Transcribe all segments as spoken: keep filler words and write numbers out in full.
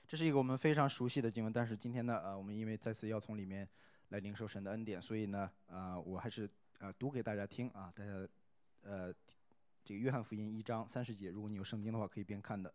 这是一个我们非常熟悉的经文，但是今天呢，呃，我们因为再次要从里面来领受神的恩典，所以呢，呃，我还是呃读给大家听啊，大家呃，这个约翰福音一章三十节，如果你有圣经的话，可以边看的。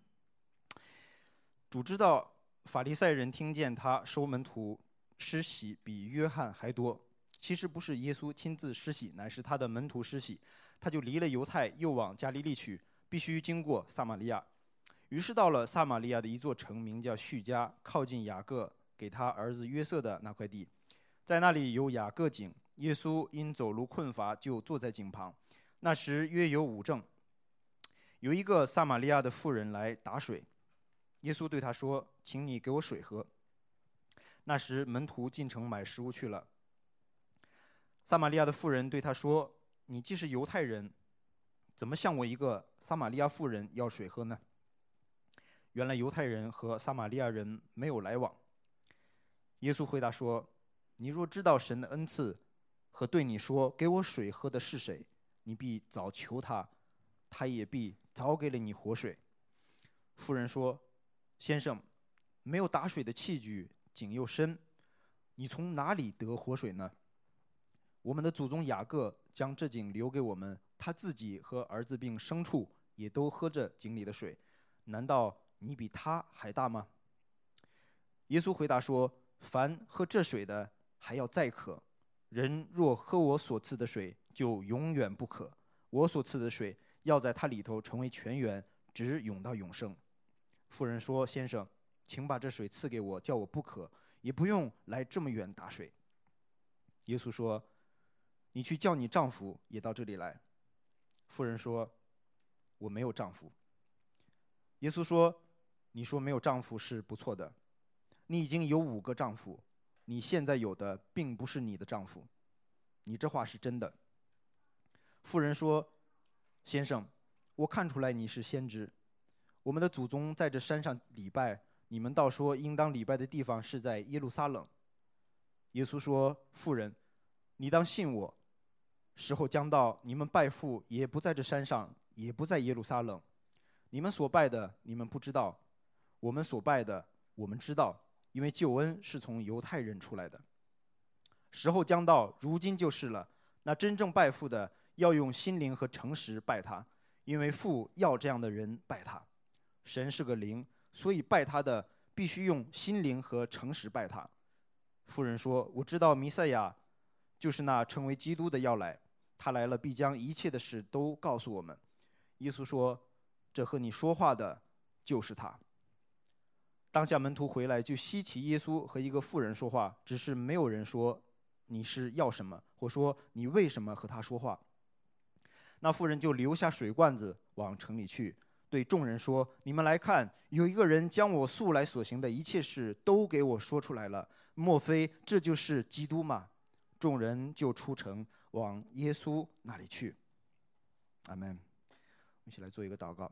主知道法利赛人听见他收门徒施洗比约翰还多，其实不是耶稣亲自施洗，乃是他的门徒施洗，他就离了犹太，又往加利利去，必须经过撒玛利亚。于是到了撒玛利亚的一座城，名叫叙加，靠近雅各给他儿子约瑟的那块地，在那里有雅各井。耶稣因走路困乏，就坐在井旁。那时约有午正，有一个撒玛利亚的妇人来打水，耶稣对他说：“请你给我水喝。”那时门徒进城买食物去了。撒玛利亚的妇人对他说：“你既是犹太人，怎么向我一个撒玛利亚妇人要水喝呢？”原来犹太人和撒玛利亚人没有来往。耶稣回答说：“你若知道神的恩赐和对你说给我水喝的是谁，你必早求他，他也必早给了你活水。”妇人说：“先生，没有打水的器具，井又深，你从哪里得活水呢？我们的祖宗雅各将这井留给我们，他自己和儿子并牲畜也都喝着井里的水，难道你比他还大吗？”耶稣回答说：“凡喝这水的还要再渴，人若喝我所赐的水，就永远不渴。我所赐的水要在他里头成为泉源，直涌到永生。”妇人说：“先生，请把这水赐给我，叫我不渴，也不用来这么远打水。”耶稣说：“你去叫你丈夫也到这里来。”妇人说：“我没有丈夫。”耶稣说：“你说没有丈夫是不错的，你已经有五个丈夫，你现在有的并不是你的丈夫，你这话是真的。”妇人说：“先生，我看出来你是先知。我们的祖宗在这山上礼拜，你们倒说应当礼拜的地方是在耶路撒冷。”耶稣说：“妇人，你当信我，时候将到，你们拜父也不在这山上，也不在耶路撒冷。你们所拜的，你们不知道；我们所拜的，我们知道，因为救恩是从犹太人出来的。时候将到，如今就是了。那真正拜父的，要用心灵和诚实拜他，因为父要这样的人拜他。神是个灵，所以拜他的必须用心灵和诚实拜他。”妇人说：“我知道弥赛亚就是那称为基督的要来，他来了必将一切的事都告诉我们。”耶稣说：“这和你说话的就是他。”当下门徒回来，就稀奇耶稣和一个妇人说话，只是没有人说你是要什么，或说你为什么和他说话。那妇人就留下水罐子往城里去，对众人说：“你们来看，有一个人将我素来所行的一切事都给我说出来了，莫非这就是基督吗？”众人就出城往耶稣那里去。阿们。我们一起来做一个祷告。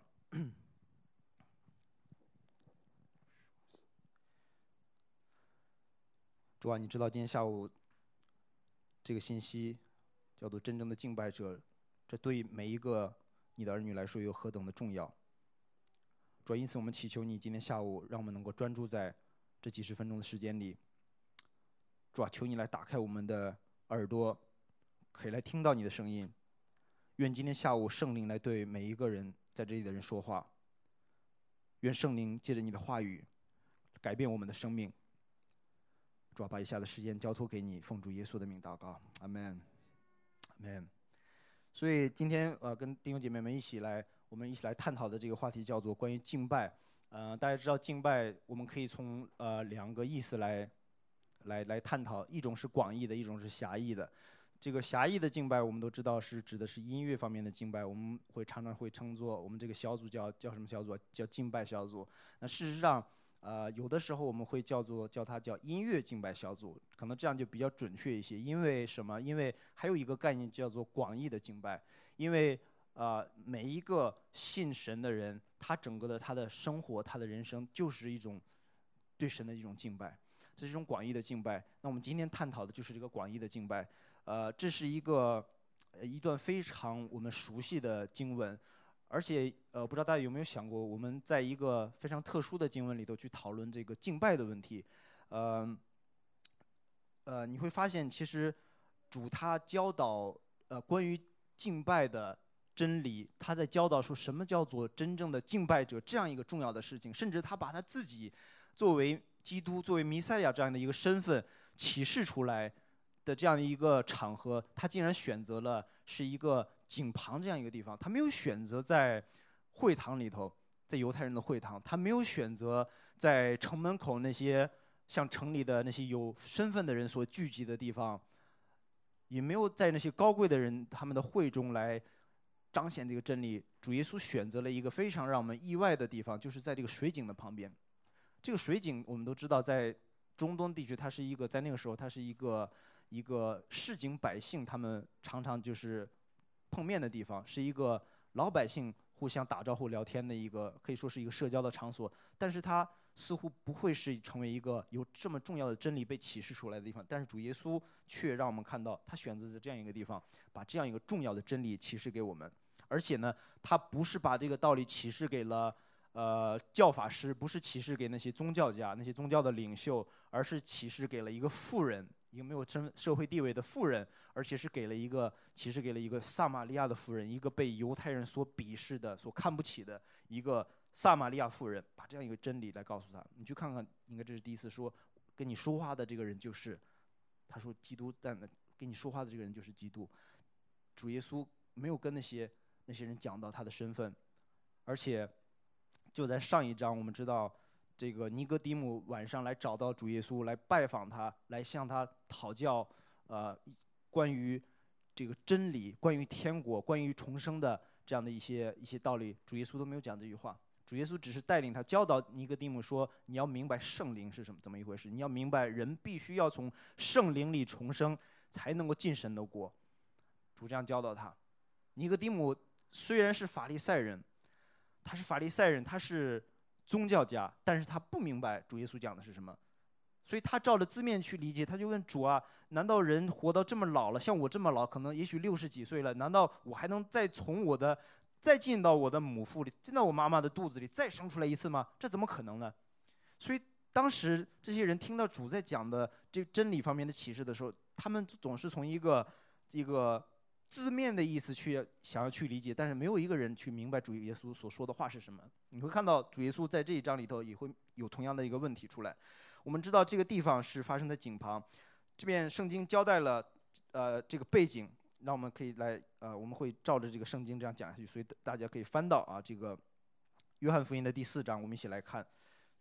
主啊，你知道今天下午这个信息叫做真正的敬拜者，这对每一个你的儿女来说有何等的重要。主啊，因此我们祈求你今天下午让我们能够专注在这几十分钟的时间里。主啊，求你来打开我们的耳朵，可以来听到你的声音。愿今天下午圣灵来对每一个人在这里的人说话。愿圣灵借着你的话语改变我们的生命。主啊，把以下的时间交托给你，奉主耶稣的名祷告，阿门，阿门。所以今天呃，跟弟兄姐妹们一起来，我们一起来探讨的这个话题叫做关于敬拜。呃，大家知道敬拜，我们可以从呃两个意思来来来探讨，一种是广义的，一种是狭义的。这个狭义的敬拜，我们都知道是指的是音乐方面的敬拜，我们会常常会称作我们这个小组叫叫什么小组？叫敬拜小组。那事实上，呃，有的时候我们会叫做叫它叫音乐敬拜小组，可能这样就比较准确一些。因为什么？因为还有一个概念叫做广义的敬拜，因为呃每一个信神的人，他整个的他的生活，他的人生就是一种对神的一种敬拜，这是一种广义的敬拜。那我们今天探讨的就是这个广义的敬拜。呃，这是一个呃一段非常我们熟悉的经文， 而且呃，不知道大家有没有想过，我们在一个非常特殊的经文里头去讨论这个敬拜的问题，呃，呃，你会发现其实主他教导呃关于敬拜的真理，他在教导说什么叫做真正的敬拜者这样一个重要的事情，甚至他把他自己作为基督、作为弥赛亚这样的一个身份启示出来的这样的一个场合，他竟然选择了是一个井旁这样一个地方，他没有选择在会堂里头，在犹太人的会堂，他没有选择在城门口那些像城里的那些有身份的人所聚集的地方，也没有在那些高贵的人他们的会中来彰显这个真理。主耶稣选择了一个非常让我们意外的地方，就是在这个水井的旁边。这个水井我们都知道，在中东地区，它是一个在那个时候，它是一个一个市井百姓他们常常就是碰面的地方，是一个老百姓互相打招呼聊天的一个，可以说是一个社交的场所。但是它似乎不会是成为一个有这么重要的真理被启示出来的地方。但是主耶稣却让我们看到，他选择在这样一个地方，把这样一个重要的真理启示给我们。而且呢，他不是把这个道理启示给了呃教法师，不是启示给那些宗教家、那些宗教的领袖，而是启示给了一个妇人，一个没有身社会地位的妇人，而且是给了一个启示给了一个撒玛利亚的妇人，一个被犹太人所鄙视的、所看不起的一个撒玛利亚妇人，把这样一个真理来告诉他。你去看看，应该这是第一次说跟你说话的这个人就是，他说基督在那跟你说话的这个人就是基督。主耶稣没有跟那些那些人讲到他的身份，而且就在上一章我们知道，这个尼哥底母晚上来找到主耶稣，来拜访他，来向他讨教，呃，关于这个真理、关于天国、关于重生的这样的一些一些道理，主耶稣都没有讲这句话。主耶稣只是带领他教导尼哥底母说：“你要明白圣灵是什么，怎么一回事？你要明白人必须要从圣灵里重生，才能够进神的国。”主这样教导他。尼哥底母虽然是法利赛人，他是法利赛人，他是宗教家，但是他不明白主耶稣讲的是什么，所以他照着字面去理解，他就问主啊：难道人活到这么老了，像我这么老，可能也许六十几岁了，难道我还能再从我的再进到我的母腹里，进到我妈妈的肚子里再生出来一次吗？这怎么可能呢？所以当时这些人听到主在讲的这真理方面的启示的时候，他们总是从一个一个字面的意思去想要去理解，但是没有一个人去明白主耶稣所说的话是什么。你会看到主耶稣在这一章里头也会有同样的一个问题出来。我们知道这个地方是发生在井旁，这边圣经交代了呃这个背景，那我们可以来呃我们会照着这个圣经这样讲下去，所以大家可以翻到啊这个约翰福音的第四章，我们一起来看。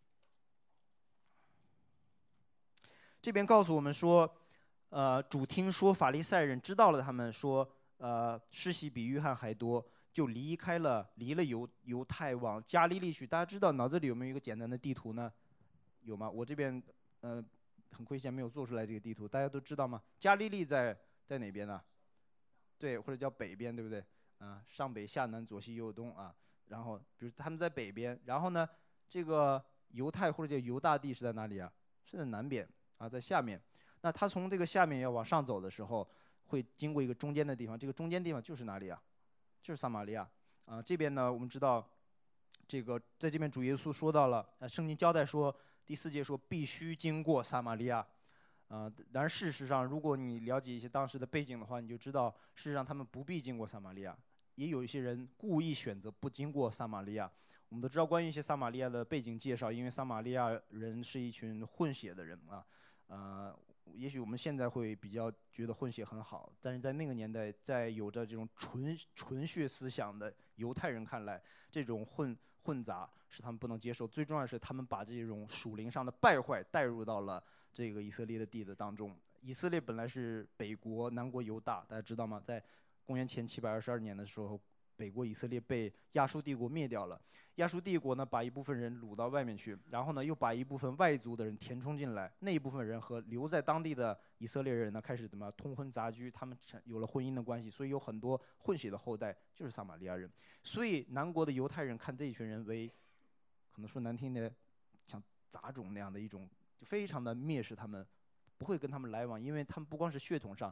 这边告诉我们说，呃，主听说法利赛人知道了他们说，呃，施洗比约翰还多，就离开了，离了犹犹太往加利利去。大家知道脑子里有没有一个简单的地图呢？有吗？我这边呃很亏欠没有做出来这个地图，大家都知道吗？加利利在在哪边呢？对，或者叫北边，对不对？啊，上北下南左西右东啊。然后比如他们在北边，然后呢，这个犹太或者叫犹大地是在哪里啊？是在南边啊，在下面。那他从这个下面要往上走的时候，会经过一个中间的地方，这个中间地方就是哪里啊？就是撒玛利亚啊。这边呢，我们知道，这个在这边主耶稣说到了，呃，圣经交代说，第四节说必须经过撒玛利亚，啊，然而事实上，如果你了解一些当时的背景的话，你就知道，事实上他们不必经过撒玛利亚，也有一些人故意选择不经过撒玛利亚。我们都知道关于一些撒玛利亚的背景介绍，因为撒玛利亚人是一群混血的人啊，呃。也许我们现在会比较觉得混血很好，但是在那个年代，在有着这种纯纯血思想的犹太人看来，这种混混杂是他们不能接受。最重要的是，他们把这种属灵上的败坏带入到了这个以色列的地的当中。以色列本来是北国，南国犹大，大家知道吗？在公元前七百二十二年的时候，北国以色列被亚述帝国灭掉了。亚述帝国呢，把一部分人掳到外面去，然后呢，又把一部分外族的人填充进来。那一部分人和留在当地的以色列人呢，开始怎么通婚杂居，他们有了婚姻的关系，所以有很多混血的后代就是撒玛利亚人。所以南国的犹太人看这一群人为，可能说难听的，像杂种那样的一种，就非常的蔑视他们，不会跟他们来往，因为他们不光是血统上，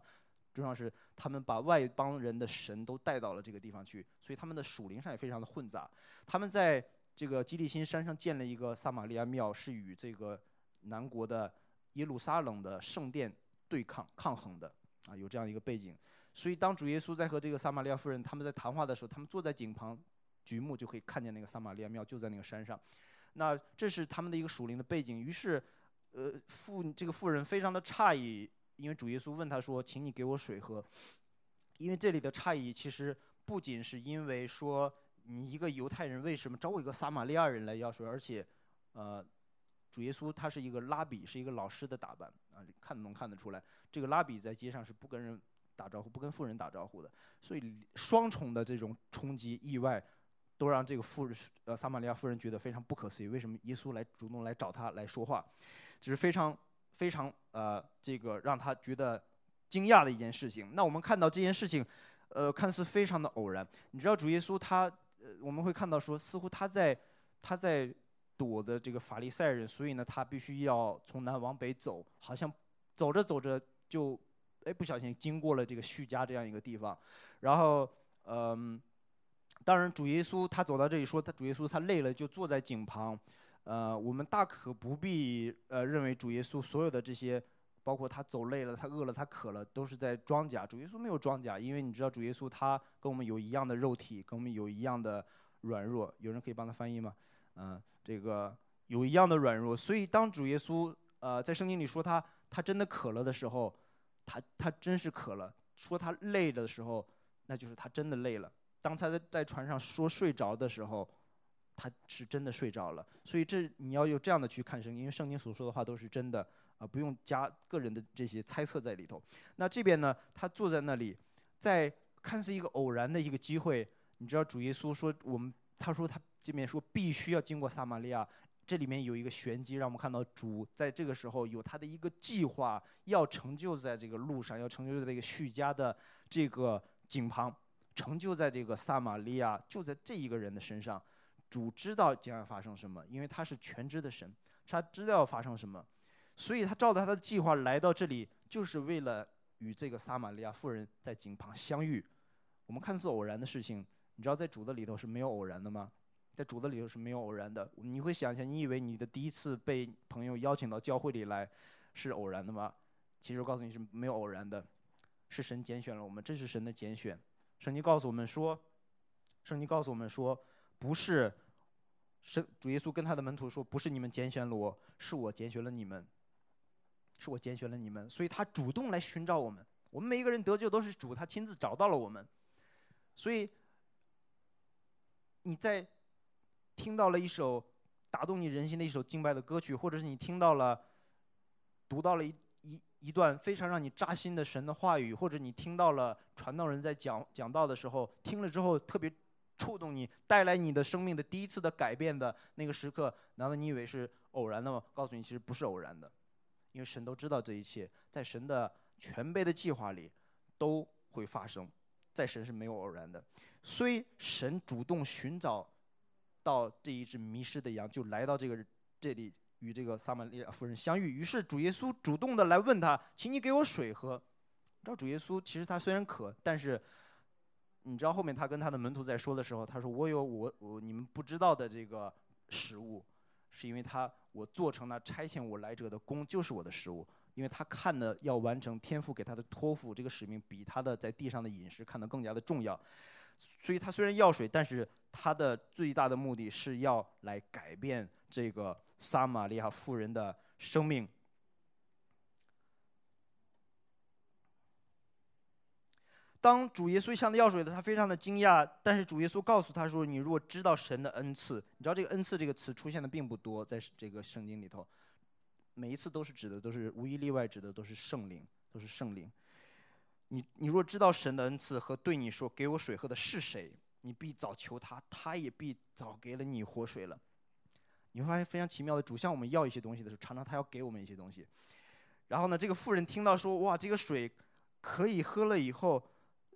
重要是他们把外邦人的神都带到了这个地方去，所以他们的属灵上也非常的混杂。他们在这个基利心山上建了一个撒玛利亚庙，是与这个南国的耶路撒冷的圣殿对抗抗衡的啊，有这样一个背景。所以当主耶稣在和这个撒玛利亚妇人他们在谈话的时候，他们坐在井旁举目就可以看见那个撒玛利亚庙就在那个山上。那这是他们的一个属灵的背景。于是，呃，妇这个妇人非常的诧异，因为主耶稣问他说：“请你给我水喝。”因为这里的诧异其实不仅是因为说你一个犹太人为什么找我一个撒玛利亚人来要水，而且，呃，主耶稣他是一个拉比，是一个老师的打扮啊，看能看得出来，这个拉比在街上是不跟人打招呼，不跟妇人打招呼的，所以双重的这种冲击意外，都让这个妇人呃撒玛利亚妇人觉得非常不可思议，为什么耶稣来主动来找他来说话，这是非常非常呃这个让他觉得惊讶的一件事情。那我们看到这件事情，呃，看似非常的偶然。你知道主耶稣他，呃，我们会看到说，似乎他在他在躲的这个法利赛人，所以呢，他必须要从南往北走，好像走着走着就，哎，不小心经过了这个叙加这样一个地方，然后，嗯、当然主耶稣他走到这里说，他主耶稣他累了就坐在井旁，呃，我们大可不必呃认为主耶稣所有的这些。包括他走累了，他饿了，他渴了，都是在装假。主耶稣没有装假，因为你知道主耶稣他跟我们有一样的肉体，跟我们有一样的软弱。有人可以帮他翻译吗？嗯、呃，这个有一样的软弱。所以当主耶稣呃在圣经里说他他真的渴了的时候，他他真是渴了。说他累的时候，那就是他真的累了。当他在在船上说睡着的时候，他是真的睡着了。所以这你要有这样的去看圣经，因为圣经所说的话都是真的。啊，不用加个人的这些猜测在里头。那这边呢，他坐在那里，在看似一个偶然的一个机会，你知道主耶稣说我们，他说他这边说必须要经过撒玛利亚，这里面有一个玄机，让我们看到主在这个时候有他的一个计划，要成就在这个路上，要成就在这个叙加的这个井旁，成就在这个撒玛利亚，就在这一个人的身上。主知道将要发生什么，因为他是全知的神，他知道要发生什么。所以他照着他的计划来到这里，就是为了与这个撒玛利亚妇人在井旁相遇。我们看似偶然的事情，你知道在主的里头是没有偶然的吗？在主的里头是没有偶然的。你会想象，你以为你的第一次被朋友邀请到教会里来是偶然的吗？其实我告诉你是没有偶然的，是神拣选了我们，这是神的拣选。圣经告诉我们说，圣经告诉我们说，不是神主耶稣跟他的门徒说，不是你们拣选了我，是我拣选了你们。是我拣选了你们，所以他主动来寻找我们。我们每一个人得救都是主他亲自找到了我们。所以你在听到了一首打动你人心的一首敬拜的歌曲，或者是你听到了读到了一一一段非常让你扎心的神的话语，或者你听到了传道人在讲讲道的时候，听了之后特别触动你，带来你的生命的第一次的改变的那个时刻，难道你以为是偶然的吗？告诉你，其实不是偶然的。因为神都知道这一切，在神的全备的计划里都会发生，在神是没有偶然的。所以神主动寻找到这一只迷失的羊，就来到这个这里与这个撒玛利亚妇人相遇。于是主耶稣主动的来问他：“请你给我水喝。”你知道主耶稣其实他虽然渴，但是你知道后面他跟他的门徒在说的时候，他说：“我有我我你们不知道的这个食物。”是因为他我做成那差遣我来者的功，就是我的食物。因为他看的要完成天父给他的托付这个使命，比他的在地上的饮食看得更加的重要。所以他虽然要水，但是他的最大的目的是要来改变这个撒玛利亚妇人的生命。当主耶稣向他要水的，他非常的惊讶。但是主耶稣告诉他说：“你如果知道神的恩赐，你知道这个恩赐这个词出现的并不多，在这个圣经里头，每一次都是指的都是无一例外指的都是圣灵，都是圣灵。你你若知道神的恩赐和对你说给我水喝的是谁，你必早求他，他也必早给了你活水了。”你会发现非常奇妙的，主向我们要一些东西的时候，常常他要给我们一些东西。然后呢，这个妇人听到说：“哇，这个水可以喝了以后。”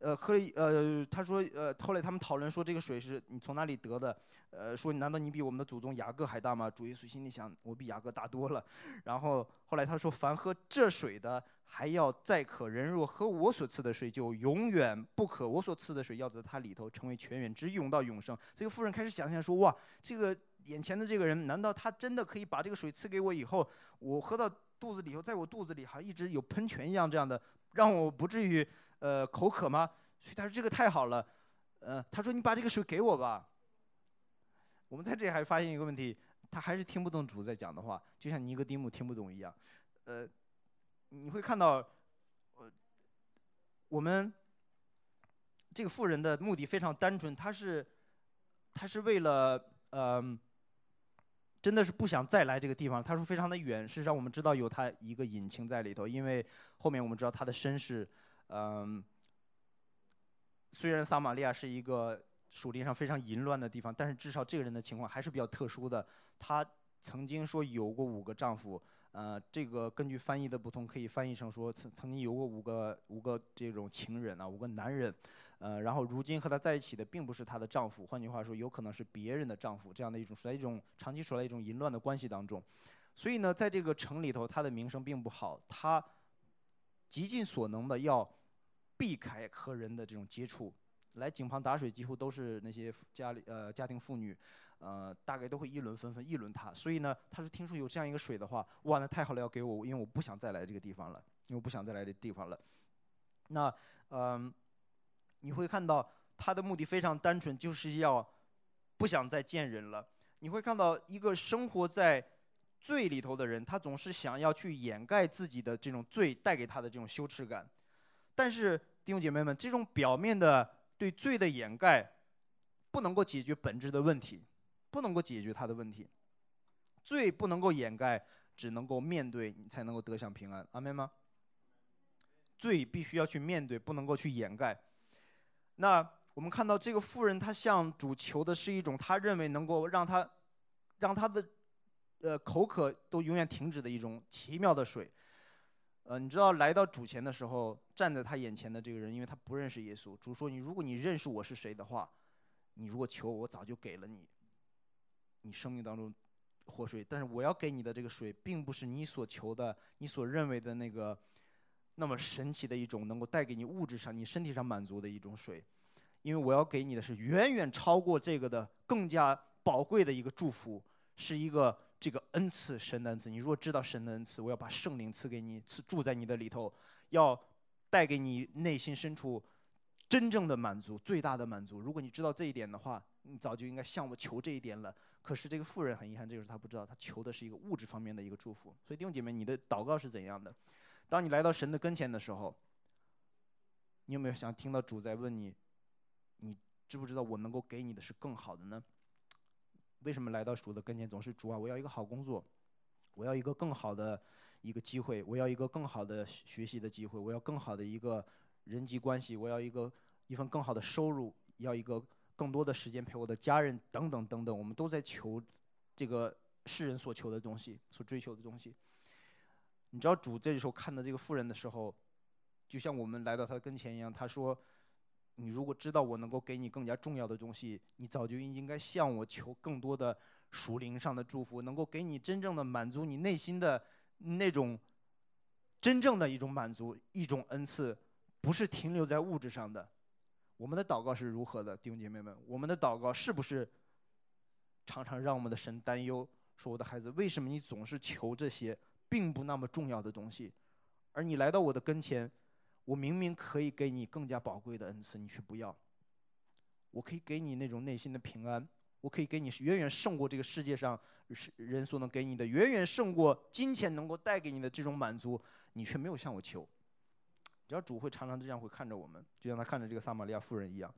呃，喝了一呃，他说，呃，后来他们讨论说这个水是你从哪里得的？呃，说难道你比我们的祖宗雅各还大吗？主耶稣心里想，我比雅各大多了。然后后来他说，凡喝这水的，还要再渴；人若喝我所赐的水，就永远不渴。我所赐的水要在他里头成为泉源，直涌到永生。这个妇人开始想象说，哇，这个眼前的这个人，难道他真的可以把这个水赐给我以后，我喝到肚子里头，在我肚子里还一直有喷泉一样这样的，让我不至于呃口渴吗？所以他说这个太好了，呃，他说你把这个水给我吧。我们在这里还发现一个问题，他还是听不懂主在讲的话，就像尼哥底母听不懂一样。呃，你会看到，呃，我们这个妇人的目的非常单纯，他是他是为了呃，真的是不想再来这个地方。他说非常的远，事实上我们知道有他一个隐情在里头，因为后面我们知道他的身世，嗯、呃。虽然撒玛利亚是一个属灵上非常淫乱的地方，但是至少这个人的情况还是比较特殊的。他曾经说有过五个丈夫，呃，这个根据翻译的不同，可以翻译成说曾曾经有过五个五个这种情人啊，五个男人，呃，然后如今和他在一起的并不是她的丈夫，换句话说，有可能是别人的丈夫，这样的一种处在一种长期处在一种淫乱的关系当中。所以呢，在这个城里头，他的名声并不好，他极尽所能的要避开和人的这种接触，来井旁打水几乎都是那些家里呃家庭妇女，呃大概都会议论纷纷议论他。所以呢，他说听说有这样一个水的话，哇，那太好了，要给我，因为我不想再来这个地方了，因为我不想再来这个地方了。那嗯、呃，你会看到他的目的非常单纯，就是要不想再见人了。你会看到一个生活在罪里头的人，他总是想要去掩盖自己的这种罪带给他的这种羞耻感，但是弟兄姐妹们，这种表面的对罪的掩盖，不能够解决本质的问题，不能够解决他的问题。罪不能够掩盖，只能够面对，你才能够得享平安。阿们吗？罪必须要去面对，不能够去掩盖。那我们看到这个妇人，她向主求的是一种她认为能够让她让她的呃口渴都永远停止的一种奇妙的水。呃，你知道来到主前的时候，站在他眼前的这个人，因为他不认识耶稣，主说：“你如果你认识我是谁的话，你如果求我，我早就给了你，你生命当中活水。但是我要给你的这个水，并不是你所求的、你所认为的那个那么神奇的一种能够带给你物质上、你身体上满足的一种水，因为我要给你的是远远超过这个的、更加宝贵的一个祝福，是一个。”这个恩赐，神的恩赐，你若知道神的恩赐，我要把圣灵赐给你，赐住在你的里头，要带给你内心深处真正的满足，最大的满足。如果你知道这一点的话，你早就应该向我求这一点了。可是这个妇人很遗憾，这个时候她不知道，她求的是一个物质方面的一个祝福。所以弟兄姐妹，你的祷告是怎样的？当你来到神的跟前的时候，你有没有想听到主在问你，你知不知道我能够给你的是更好的呢？为什么来到主的跟前总是主啊？我要一个好工作，我要一个更好的一个机会，我要一个更好的学习的机会，我要更好的一个人际关系，我要一个一份更好的收入，要一个更多的时间陪我的家人，等等等等。我们都在求这个世人所求的东西，所追求的东西。你知道主这时候看到这个妇人的时候，就像我们来到他的跟前一样，他说。你如果知道我能够给你更加重要的东西，你早就应该向我求更多的属灵上的祝福，能够给你真正的满足你内心的那种真正的一种满足，一种恩赐，不是停留在物质上的。我们的祷告是如何的，弟兄姐妹们？我们的祷告是不是常常让我们的神担忧，说我的孩子，为什么你总是求这些并不那么重要的东西，而你来到我的跟前？我明明可以给你更加宝贵的恩赐，你却不要。我可以给你那种内心的平安，我可以给你远远胜过这个世界上人所能给你的，远远胜过金钱能够带给你的这种满足，你却没有向我求。只要主会常常这样会看着我们，就像他看着这个撒玛利亚妇人一样。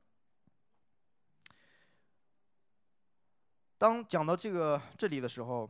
当讲到这个这里的时候，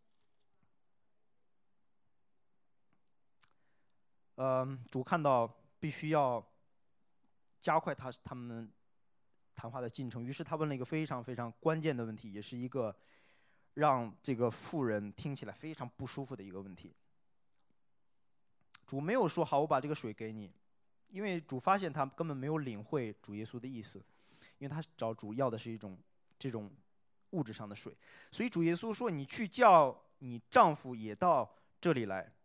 呃，主看到。必须要加快他他们谈话的进程，于是他问了一个非常非常关键的问题，也是一个让这个妇人听起来非常不舒服的一个问题。主没有说好，我把这个水给你， 因为主发现他根本没有领会主耶稣的意思，因为他找主要的是一种这种物质上的水，所以主耶稣说：“你去叫你丈夫也到这里来。”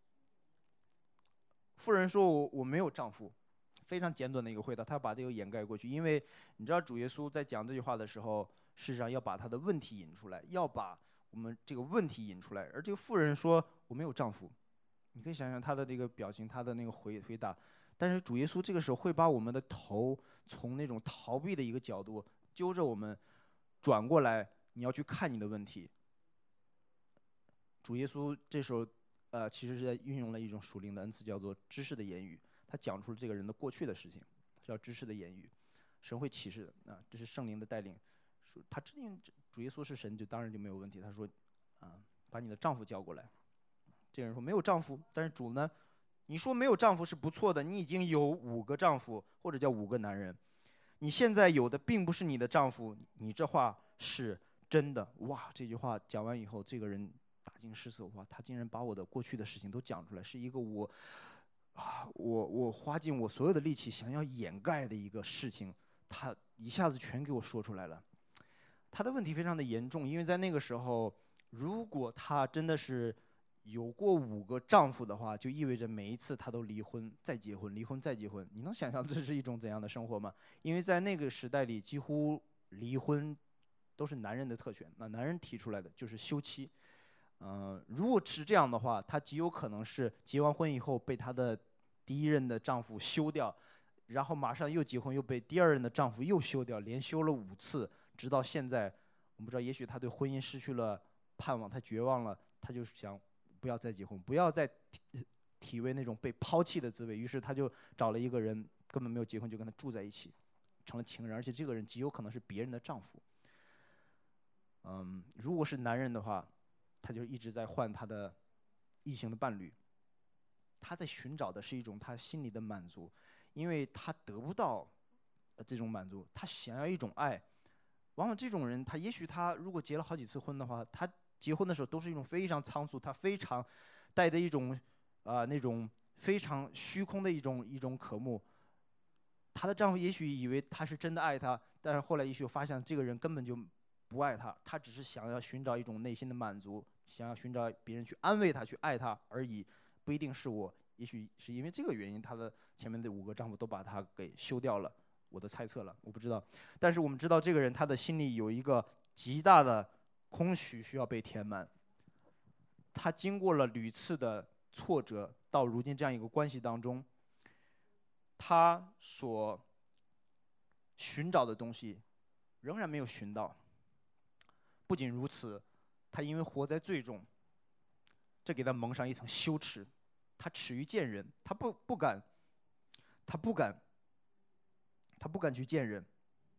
妇人说：“我我没有丈夫。”非常简短的一个回答，他把这个掩盖过去，因为你知道主耶稣在讲这句话的时候，事实上要把他的问题引出来，要把我们这个问题引出来。而这个妇人说：“我没有丈夫。”你可以想想他的这个表情，他的那个回回答。但是主耶稣这个时候会把我们的头从那种逃避的一个角度揪着我们转过来，你要去看你的问题。主耶稣这时候呃，其实是在运用了一种属灵的恩赐，叫做知识的言语。他讲出了这个人的过去的事情，叫知识的言语。神会启示的啊，这是圣灵的带领。说他知定主耶稣是神，就当然就没有问题。他说啊，把你的丈夫叫过来。这个人说没有丈夫，但是主呢，你说没有丈夫是不错的，你已经有五个丈夫，或者叫五个男人，你现在有的并不是你的丈夫，你这话是真的。哇，这句话讲完以后，这个人大惊失色，哇，他竟然把我的过去的事情都讲出来，是一个我啊，我我花尽我所有的力气想要掩盖的一个事情，他一下子全给我说出来了。他的问题非常的严重，因为在那个时候，如果他真的是有过五个丈夫的话，就意味着每一次他都离婚再结婚，离婚再结婚。你能想象这是一种怎样的生活吗？因为在那个时代里，几乎离婚都是男人的特权，那男人提出来的就是休妻。嗯、呃，如果是这样的话，她极有可能是结完婚以后被她的第一任的丈夫休掉，然后马上又结婚，又被第二任的丈夫又休掉，连休了五次，直到现在。我们不知道，也许她对婚姻失去了盼望，她绝望了，她就想不要再结婚，不要再体体味那种被抛弃的滋味。于是她就找了一个人，根本没有结婚就跟他住在一起，成了情人，而且这个人极有可能是别人的丈夫。嗯，如果是男人的话，他就一直在换他的异性的伴侣，他在寻找的是一种他心里的满足，因为他得不到这种满足，他想要一种爱。往往这种人，他也许他如果结了好几次婚的话，他结婚的时候都是一种非常仓促，他非常带的一种啊、呃、那种非常虚空的一种一种渴慕。她的丈夫也许以为她是真的爱她，但是后来也许发现这个人根本就不爱她，她只是想要寻找一种内心的满足，想要寻找别人去安慰她、去爱她而已，不一定是我。也许是因为这个原因，她的前面的五个丈夫都把她给休掉了。我的猜测了，我不知道。但是我们知道，这个人他的心里有一个极大的空虚需要被填满。他经过了屡次的挫折，到如今这样一个关系当中，他所寻找的东西仍然没有寻到。不仅如此，他因为活在罪中，这给他蒙上一层羞耻，他耻于见人，他不不敢，他不敢。他不敢去见人。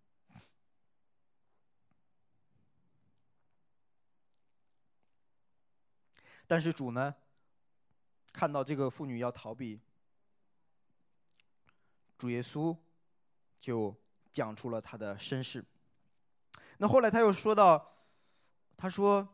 但是主呢，看到这个妇女要逃避，主耶稣就讲出了他的身世。那后来他又说到，他说：“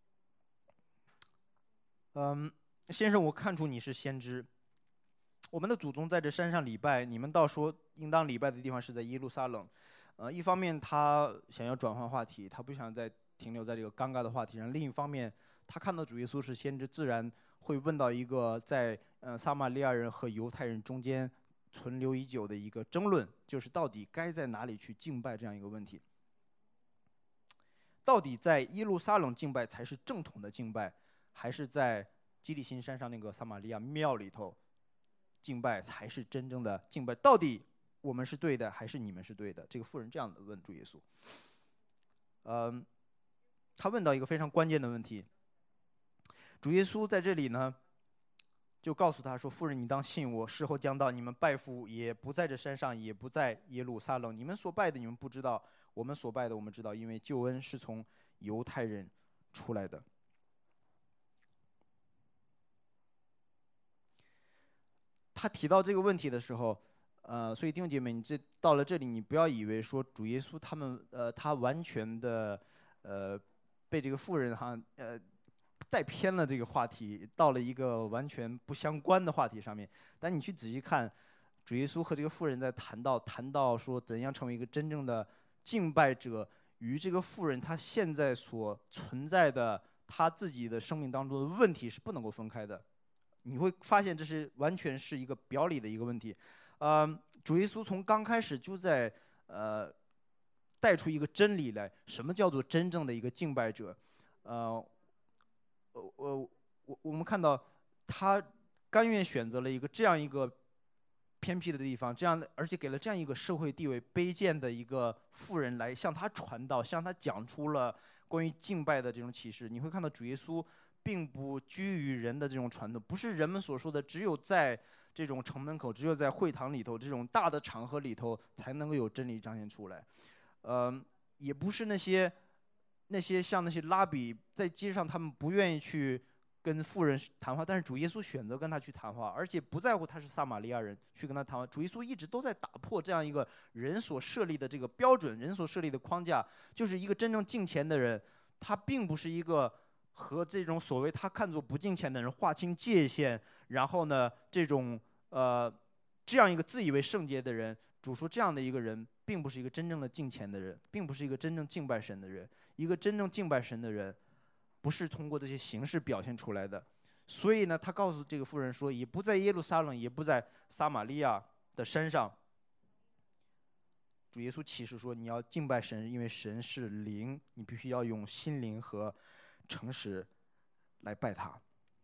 嗯，先生，我看出你是先知。我们的祖宗在这山上礼拜，你们倒说应当礼拜的地方是在耶路撒冷。呃，一方面他想要转换话题，他不想再停留在这个尴尬的话题上；另一方面，他看到主耶稣是先知，自然会问到一个在呃撒玛利亚人和犹太人中间存留已久的一个争论，就是到底该在哪里去敬拜这样一个问题。到底在耶路撒冷敬拜才是正统的敬拜，还是在基利心山上那个撒玛利亚庙里头敬拜才是真正的敬拜？到底我们是对的，还是你们是对的？这个妇人这样的问主耶稣。嗯，他问到一个非常关键的问题。主耶稣在这里呢，就告诉他说：“妇人，你当信我，时候将到，你们拜父也不在这山上，也不在耶路撒冷。你们所拜的，你们不知道；我们所拜的，我们知道，因为救恩是从犹太人出来的。”他提到这个问题的时候，呃，所以弟兄姐妹，你这到了这里，你不要以为说主耶稣他们呃，他完全的呃被这个妇人哈呃带偏了这个话题，到了一个完全不相关的话题上面。但你去仔细看， 主耶稣和这个妇人在谈到谈到说怎样成为一个真正的敬拜者，与这个妇人她现在所存在的她自己的生命当中的问题是不能够分开的。你会发现这是完全是一个表里的一个问题。呃，主耶稣从刚开始就在呃带出一个真理来，什么叫做真正的一个敬拜者？呃，我我我我们看到他甘愿选择了一个这样一个偏僻的地方，这样的而且给了这样一个社会地位卑贱的一个妇人来向他传道，向他讲出了关于敬拜的这种启示。你会看到主耶稣并不拘于人的这种传统，不是人们所说的只有在这种城门口，只有在会堂里头这种大的场合里头才能够有真理彰显出来。呃，也不是那些那些像那些拉比在街上，他们不愿意去跟妇人谈话，但是主耶稣选择跟他去谈话，而且不在乎他是撒玛利亚人去跟他谈话。主耶稣一直都在打破这样一个人所设立的这个标准，人所设立的框架，就是一个真正敬虔的人，他并不是一个和这种所谓他看作不敬虔的人划清界限，然后呢，这种呃这样一个自以为圣洁的人，主说这样的一个人，并不是一个真正的敬虔的人，并不是一个真正敬拜神的人。一个真正敬拜神的人，不是通过这些形式表现出来的。所以呢，他告诉这个妇人说，也不在耶路撒冷，也不在撒玛利亚的山上。主耶稣启示说，你要敬拜神，因为神是灵，你必须要用心灵和诚实来拜他。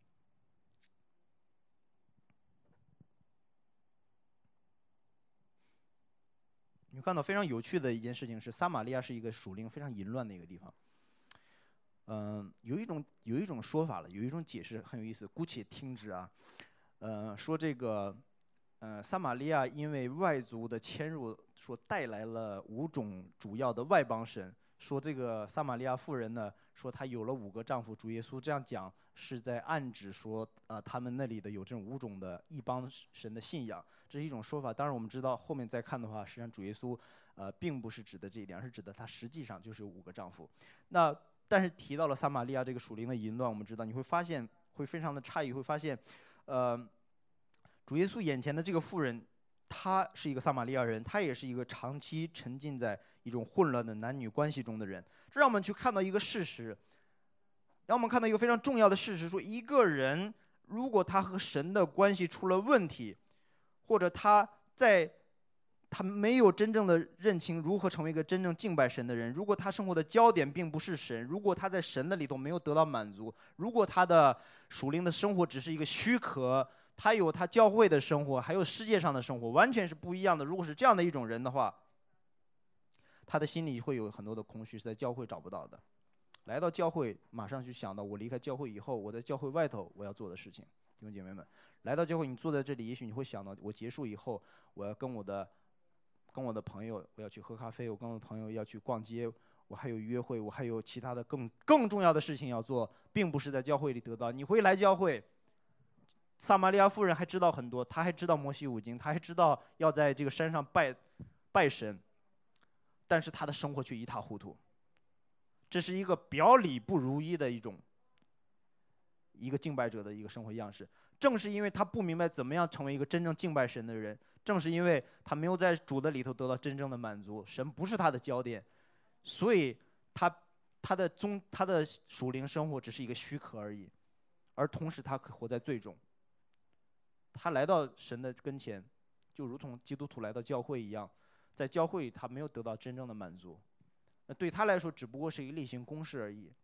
你看到非常有趣的一件事情是，撒玛利亚是一个属灵非常淫乱的一个地方。嗯、呃，有一种有一种说法了，有一种解释很有意思，姑且听之啊。呃，说这个，呃，撒玛利亚因为外族的迁入，说带来了五种主要的外邦神。说这个撒玛利亚妇人呢，说她有了五个丈夫。主耶稣这样讲是在暗指说，啊、呃，他们那里的有这种五种的异邦神的信仰，这是一种说法。当然我们知道后面再看的话，实际上主耶稣，呃，并不是指的这一点，而是指的他实际上就是有五个丈夫。那但是提到了撒玛利亚这个属灵的淫乱，我们知道你会发现会非常的诧异，会发现，呃，主耶稣眼前的这个妇人，她是一个撒玛利亚人，她也是一个长期沉浸在一种混乱的男女关系中的人。这让我们去看到一个事实，让我们看到一个非常重要的事实：说一个人如果他和神的关系出了问题，或者他在他没有真正的认清如何成为一个真正敬拜神的人，如果他生活的焦点并不是神，如果他在神的里头没有得到满足，如果他的属灵的生活只是一个躯壳，他有他教会的生活，还有世界上的生活，完全是不一样的。如果是这样的一种人的话，他的心里会有很多的空虚，是在教会找不到的。来到教会，马上就想到我离开教会以后，我在教会外头我要做的事情。弟兄姐妹们，来到教会，你坐在这里，也许你会想到，我结束以后，我要跟我的跟我的朋友，我要去喝咖啡，我跟我的朋友要去逛街，我还有约会，我还有其他的更更重要的事情要做，并不是在教会里得到。你会来教会，撒玛利亚妇人还知道很多，她还知道摩西五经，她还知道要在这个山上拜拜神，但是她的生活却一塌糊涂。这是一个表里不如一的一种一个敬拜者的一个生活样式。正是因为他不明白怎么样成为一个真正敬拜神的人，正是因为他没有在主的里头得到真正的满足，神不是他的焦点，所以他他的宗他的属灵生活只是一个躯壳而已，而同时他活在罪中。他来到神的跟前，就如同基督徒来到教会一样，在教会里他没有得到真正的满足，那对他来说只不过是一个例行公事而已。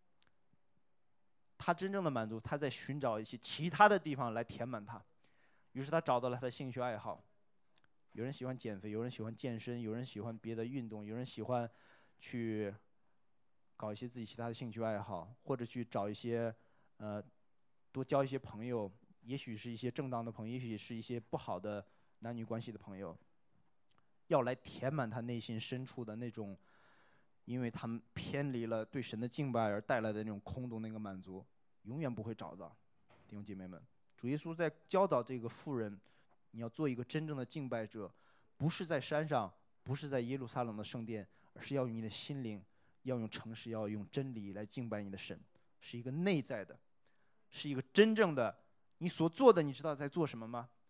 他真正的满足，他在寻找一些其他的地方来填满他。于是他找到了他的兴趣爱好。有人喜欢减肥，有人喜欢健身，有人喜欢别的运动，有人喜欢去搞一些自己其他的兴趣爱好，或者去找一些呃多交一些朋友，也许是一些正当的朋友，也许是一些不好的男女关系的朋友，要来填满他内心深处的那种因为他们偏离了对神的敬拜而带来的那种空洞，那个满足永远不会找到。弟兄姐妹们，主耶稣在教导这个妇人，你要做一个真正的敬拜者，不是在山上，不是在耶路撒冷的圣殿，而是要用你的心灵，要用诚实，要用真理来敬拜你的神，是一个内在的，是一个真正的。你所做的，你知道在做什么吗？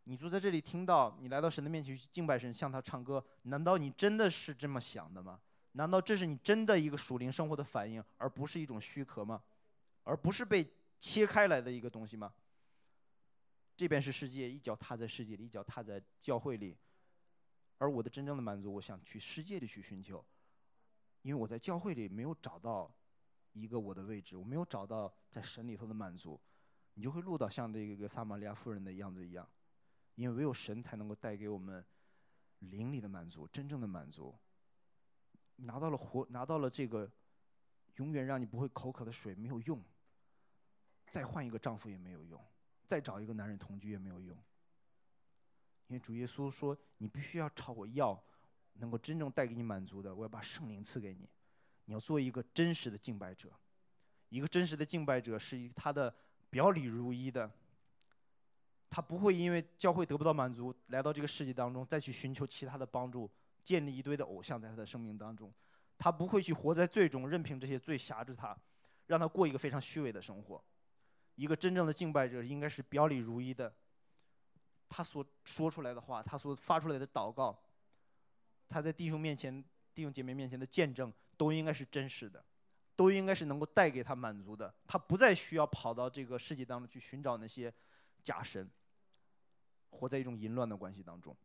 你坐在这里听到，你来到神的面前去敬拜神，向他唱歌，难道你真的是这么想的吗？难道这是你真的一个属灵生活的反应，而不是一种虚壳吗？而不是被切开来的一个东西吗？这边是世界，一脚踏在世界里，一脚踏在教会里，而我的真正的满足，我想去世界里去寻求，因为我在教会里没有找到一个我的位置，我没有找到在神里头的满足，你就会落到像这个撒玛利亚妇人的样子一样，因为唯有神才能够带给我们灵里的满足，真正的满足。拿到了活，拿到了这个永远让你不会口渴的水没有用，再换一个丈夫也没有用，再找一个男人同居也没有用。因为主耶稣说，你必须要朝我要能够真正带给你满足的，我要把圣灵赐给你。你要做一个真实的敬拜者，一个真实的敬拜者是他的表里如一的，他不会因为教会得不到满足，来到这个世界当中再去寻求其他的帮助，建立一堆的偶像在他的生命当中，他不会去活在罪中，任凭这些罪辖制他，让他过一个非常虚伪的生活。一个真正的敬拜者应该是表里如一的，他所说出来的话，他所发出来的祷告，他在弟兄面前、弟兄姐妹面前的见证，都应该是真实的，都应该是能够带给他满足的。他不再需要跑到这个世界当中去寻找那些假神，活在一种淫乱的关系当中。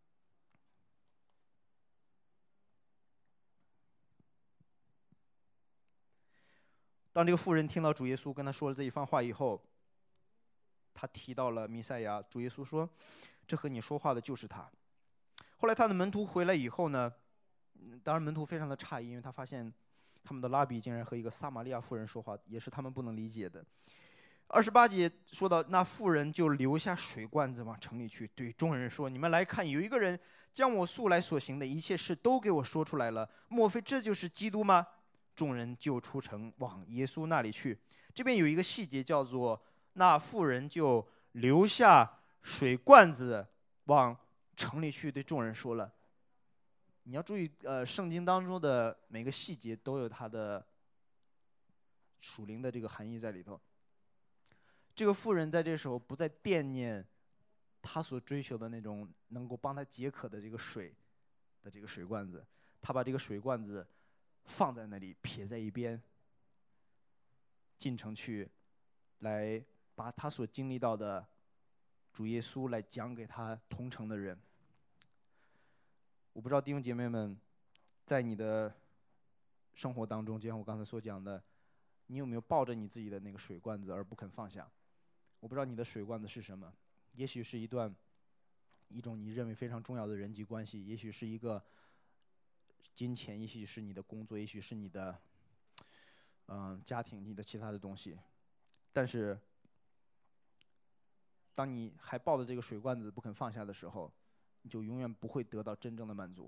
当这个妇人听到主耶稣跟他说了这一番话以后，他提到了弥赛亚。主耶稣说：“这和你说话的就是他。”后来他的门徒回来以后呢，当然门徒非常的诧异，因为他发现他们的拉比竟然和一个撒玛利亚妇人说话，也是他们不能理解的。二十八节说到，那妇人就留下水罐子往城里去，对众人说：“你们来看，有一个人将我素来所行的一切事都给我说出来了，莫非这就是基督吗？”众人就出城往耶稣那里去。这边有一个细节叫做，那妇人就留下水罐子往城里去，对众人说了。你要注意，呃，圣经当中的每个细节都有它的属灵的这个含义在里头。这个妇人在这时候不再惦念他所追求的那种能够帮他解渴的这个水的这个水罐子，他把这个水罐子放在那里，撇在一边，进城去，来把他所经历到的主耶稣来讲给他同城的人。我不知道弟兄姐妹们，在你的生活当中，就像我刚才所讲的，你有没有抱着你自己的那个水罐子而不肯放下？我不知道你的水罐子是什么，也许是一段一种你认为非常重要的人际关系，也许是一个金钱，也许是你的工作，也许是你的嗯、呃、家庭，你的其他的东西。但是当你还抱着这个水罐子不肯放下的时候，你就永远不会得到真正的满足。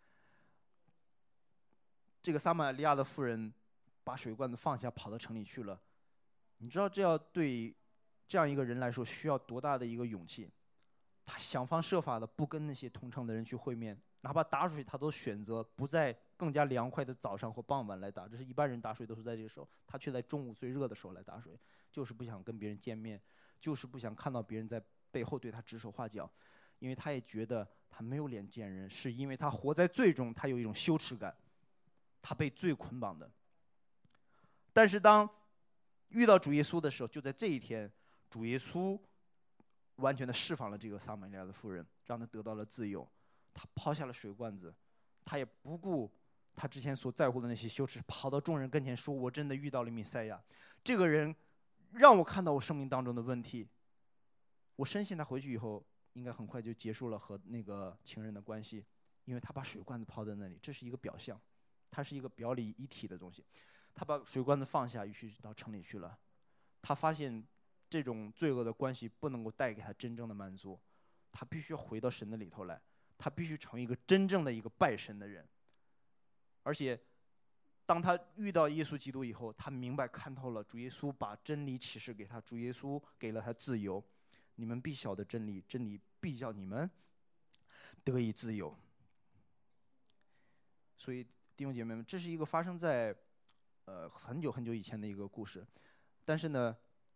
这个撒玛利亚的妇人把水罐子放下，跑到城里去了。你知道这要对这样一个人来说需要多大的一个勇气？他想方设法的不跟那些同城的人去会面，哪怕打水他都选择不在更加凉快的早上或傍晚来打。这是一般人打水都是在这个时候，他却在中午最热的时候来打水，就是不想跟别人见面，就是不想看到别人在背后对他指手画脚，因为他也觉得他没有脸见人，是因为他活在罪中，他有一种羞耻感，他被罪捆绑的。但是当遇到主耶稣的时候，就在这一天，主耶稣完全的释放了这个撒玛利亚的妇人，让她得到了自由。他抛下了水罐子，他也不顾他之前所在乎的那些羞耻，跑到众人跟前说：“我真的遇到了弥赛亚，这个人让我看到我生命当中的问题。”我深信他回去以后，应该很快就结束了和那个情人的关系，因为他把水罐子抛在那里，这是一个表象，它是一个表里一体的东西。他把水罐子放下，于是到城里去了。他发现这种罪恶的关系不能够带给他真正的满足，他必须要回到神的里头来，他必须成为一个真正的一个拜神的人。而且当他遇到耶稣基督以后，他明白看透了主耶稣把真理启示给他，主耶稣给了他自由。你们必晓得真理，真理必叫你们得以自由。所以弟兄姐妹们，这是一个发生在呃很久很久以前的一个故事，但是呢，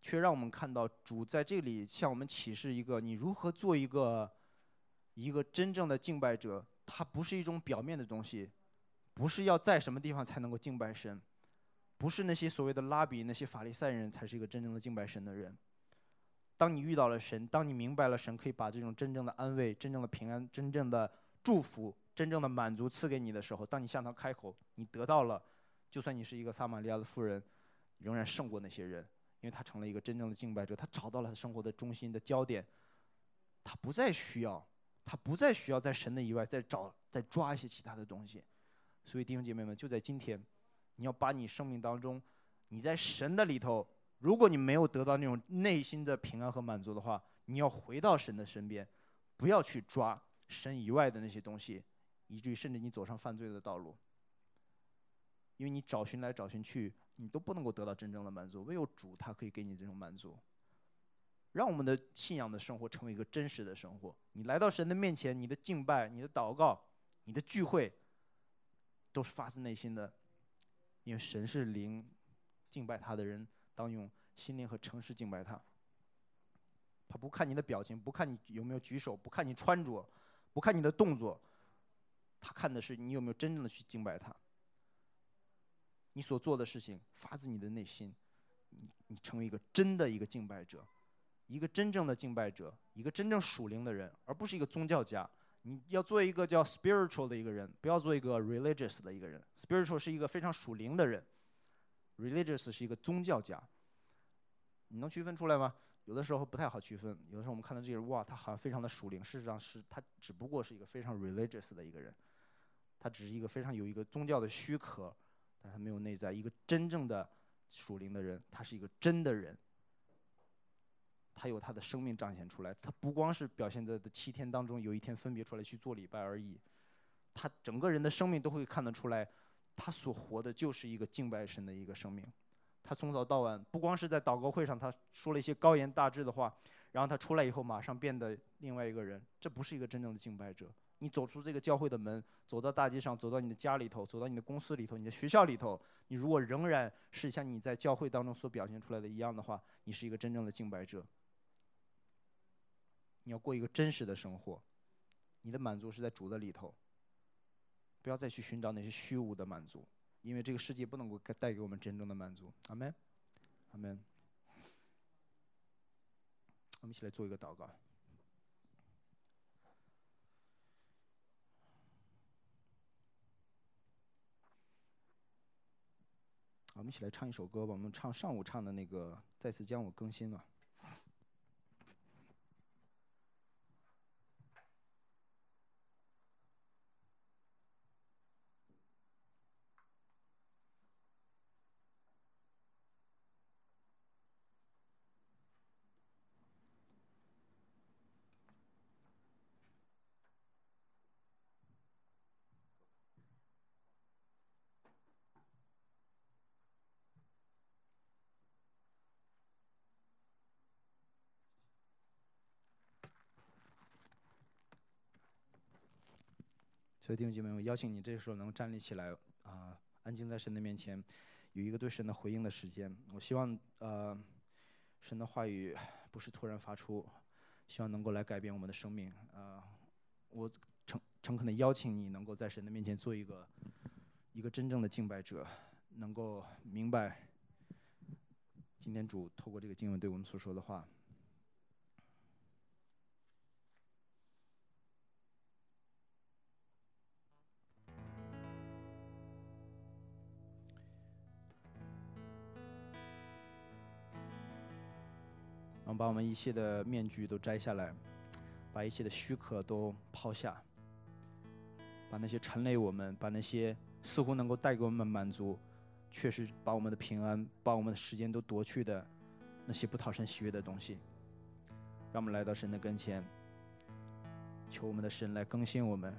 却让我们看到主在这里向我们启示一个你如何做一个一个真正的敬拜者。它不是一种表面的东西，不是要在什么地方才能够敬拜神，不是那些所谓的拉比、那些法利赛人才是一个真正的敬拜神的人。当你遇到了神，当你明白了神可以把这种真正的安慰、真正的平安、真正的祝福、真正的满足赐给你的时候，当你向他开口，你得到了，就算你是一个撒玛利亚的妇人，仍然胜过那些人，因为他成了一个真正的敬拜者，他找到了他生活的中心的焦点，他不再需要，他不再需要在神的以外再找、再抓一些其他的东西。所以弟兄姐妹们，就在今天，你要把你生命当中，你在神的里头，如果你没有得到那种内心的平安和满足的话，你要回到神的身边，不要去抓神以外的那些东西，以至于甚至你走上犯罪的道路。因为你找寻来找寻去，你都不能够得到真正的满足，唯有主他可以给你这种满足。让我们的信仰的生活成为一个真实的生活。你来到神的面前，你的敬拜、你的祷告、你的聚会，都是发自内心的，因为神是灵，敬拜他的人当用心灵和诚实敬拜他。他不看你的表情，不看你有没有举手，不看你穿着，不看你的动作，他看的是你有没有真正的去敬拜他。你所做的事情发自你的内心，你你成为一个真的一个敬拜者，一个真正的敬拜者，一个真正属灵的人，而不是一个宗教家。你要做一个叫 spiritual 的一个人，不要做一个 religious 的一个人。spiritual 是一个非常属灵的人， religious 是一个宗教家。你能区分出来吗？有的时候不太好区分，有的时候我们看到这个人，哇，他好像非常的属灵，事实上是他只不过是一个非常 religious 的一个人，他只是一个非常有一个宗教的躯壳，但他没有内在。一个真正的属灵的人，他是一个真的人，他有他的生命彰显出来，他不光是表现在的七天当中有一天分别出来去做礼拜而已，他整个人的生命都会看得出来，他所活的就是一个敬拜神的一个生命。他从早到晚，不光是在祷告会上他说了一些高言大志的话，然后他出来以后马上变得另外一个人，这不是一个真正的敬拜者。你走出这个教会的门，走到大街上，走到你的家里头，走到你的公司里头，你的学校里头，你如果仍然是像你在教会当中所表现出来的一样的话，你是一个真正的敬拜者。你要过一个真实的生活，你的满足是在主的里头，不要再去寻找那些虚无的满足，因为这个世界不能够带给我们真正的满足。阿们，阿们。我们一起来做一个祷告。我们一起来唱一首歌吧，我们唱上午唱的那个《再次将我更新》吧。所以弟兄姐妹，我邀请你这时候能站立起来啊、呃，安静在神的面前，有一个对神的回应的时间。我希望呃，神的话语不是突然发出，希望能够来改变我们的生命啊、呃。我诚诚恳的邀请你，能够在神的面前做一个一个真正的敬拜者，能够明白今天主透过这个经文对我们所说的话。然后把我们一切的面具都摘下来，把一切的虚壳都抛下，把那些缠累我们，把那些似乎能够带给我们满足，确实把我们的平安、把我们的时间都夺去的那些不讨神喜悦的东西，让我们来到神的跟前，求我们的神来更新我们。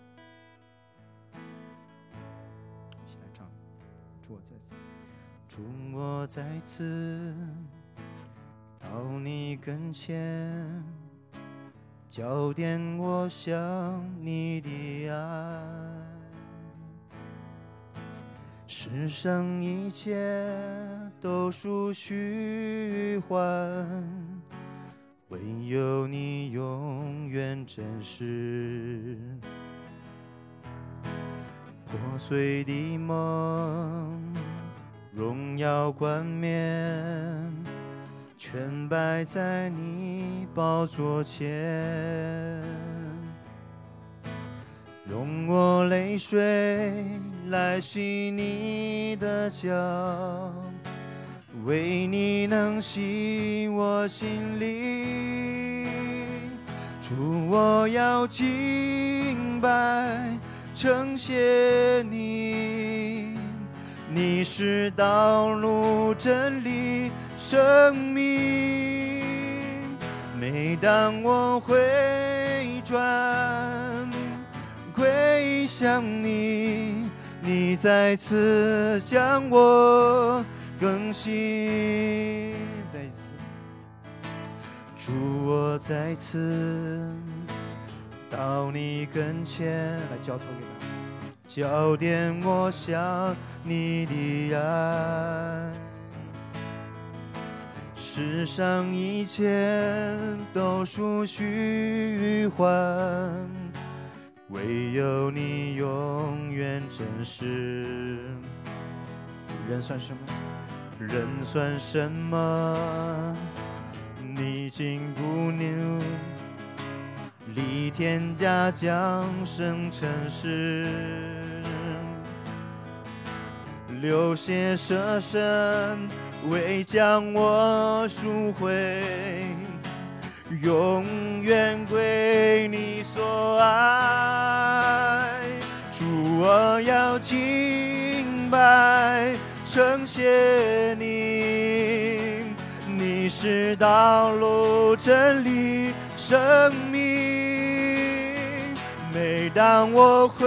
一起来唱，主我在此，主我在此。到你跟前，焦点我想你的爱，世上一切都属虚还，唯有你永远真实。破碎的梦，荣耀冠冕，全摆在你宝座前。用我泪水来洗你的脚，为你能洗我心里。主，我要敬拜称谢你，你是道路真理生命。每当我回转归向你，你再次将我更新。再一次，主，我再次到你跟前，来交托给他，焦点我向你的爱。世上一切都属虚幻，唯有你永远真实。人算什么？人算什么？你竟不能离天家降生尘世，流血舍身为将我赎回，永远归你所爱。主，我要敬拜称谢你，你是道路真理生命。每当我回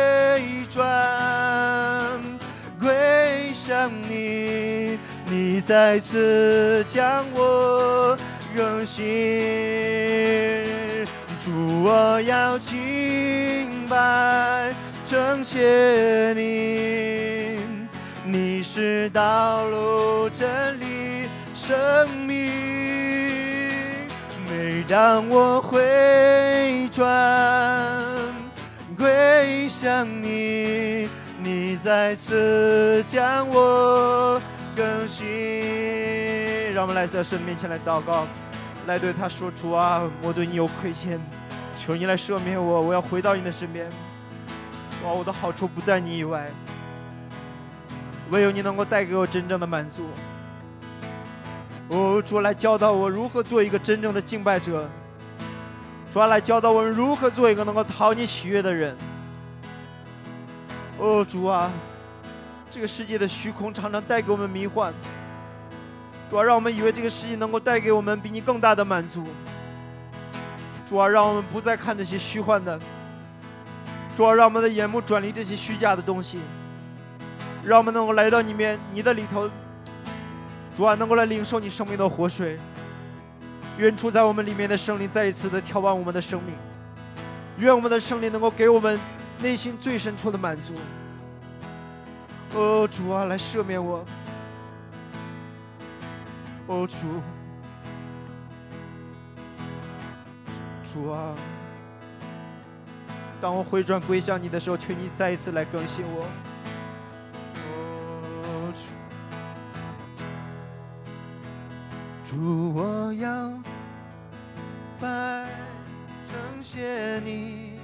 转归向你，你再次将我更新。主，我要敬拜称谢你，你是道路真理生命。每当我回转归向你，你再次将我更新。让我们来在神面前来祷告，来对他说：主啊，我对你有亏欠，求你来赦免我，我要回到你的身边。哇，我的好处不在你以外，唯有你能够带给我真正的满足。哦，主，来教导我如何做一个真正的敬拜者，主来教导我们如何做一个能够讨你喜悦的人。哦，主啊，这个世界的虚空常常带给我们迷幻，主啊，让我们以为这个世界能够带给我们比你更大的满足。主啊，让我们不再看这些虚幻的，主啊，让我们的眼目转离这些虚假的东西，让我们能够来到你面你的里头，主啊，能够来领受你生命的活水。愿住在我们里面的圣灵再一次的眺望我们的生命，愿我们的圣灵能够给我们内心最深处的满足。哦，主啊，来赦免我。哦，主，主啊，当我回转归向你的时候，求你再一次来更新我。哦，主，主，我要拜称谢你，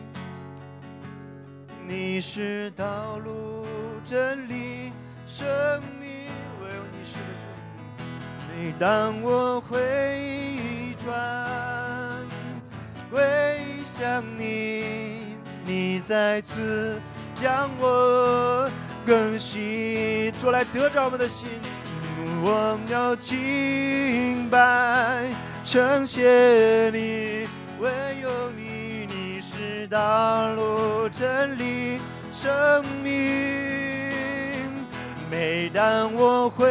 你是道路真理生命，唯有你是的主。每当我回转归向你，你再次将我更新。主，来得着我们的心，我要敬拜称谢你，唯有你，你是道路真理生命。每当我回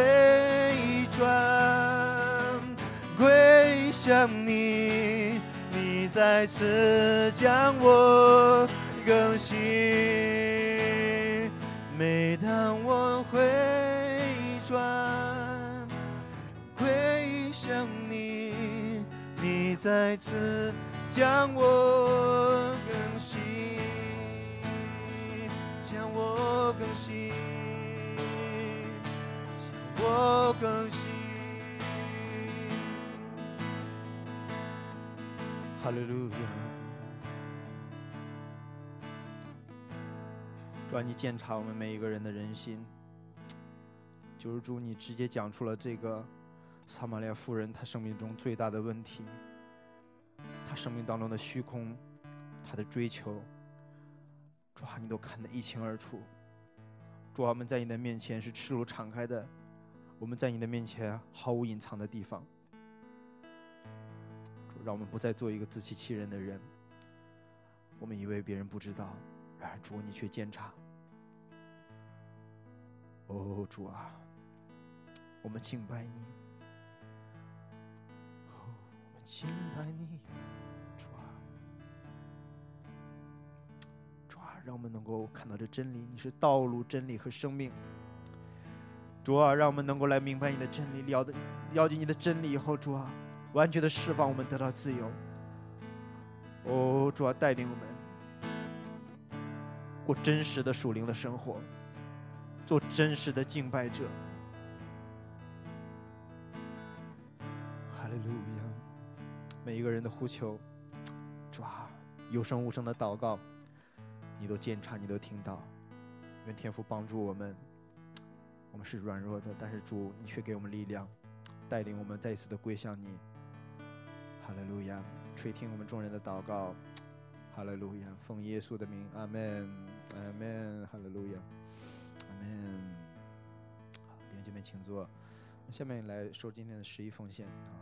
转归向你，你再次将我更新。每当我回转归向想你，你再次将我更新，将我更新，将我更新。哈利路亚！主啊，你鉴察我们每一个人的人心。就是主，你直接讲出了这个撒玛利亚妇人她生命中最大的问题，她生命当中的虚空，她的追求，主啊，你都看得一清二楚。主啊，我们在你的面前是赤裸敞开的，我们在你的面前毫无隐藏的地方。主，让我们不再做一个自欺欺人的人，我们以为别人不知道，然而主，你却鉴察。哦，主啊，我们敬拜你，哦，我们敬拜你，主啊，主啊，让我们能够看到这真理，你是道路、真理和生命。主啊，让我们能够来明白你的真理，了的了解你的真理以后，主啊，完全的释放我们，得到自由。哦，主啊，带领我们过真实的属灵的生活，做真实的敬拜者。哈利路亚！每一个人的呼求，主啊，有声无声的祷告，你都鉴察，你都听到。愿天父帮助我们，我们是软弱的，但是主，你却给我们力量，带领我们再一次的归向你。哈利路亚！垂听我们众人的祷告。哈利路亚！奉耶稣的名，阿们，阿们，哈利路亚，阿们。好，弟兄姐妹请坐。下面来说今天的十一奉献啊。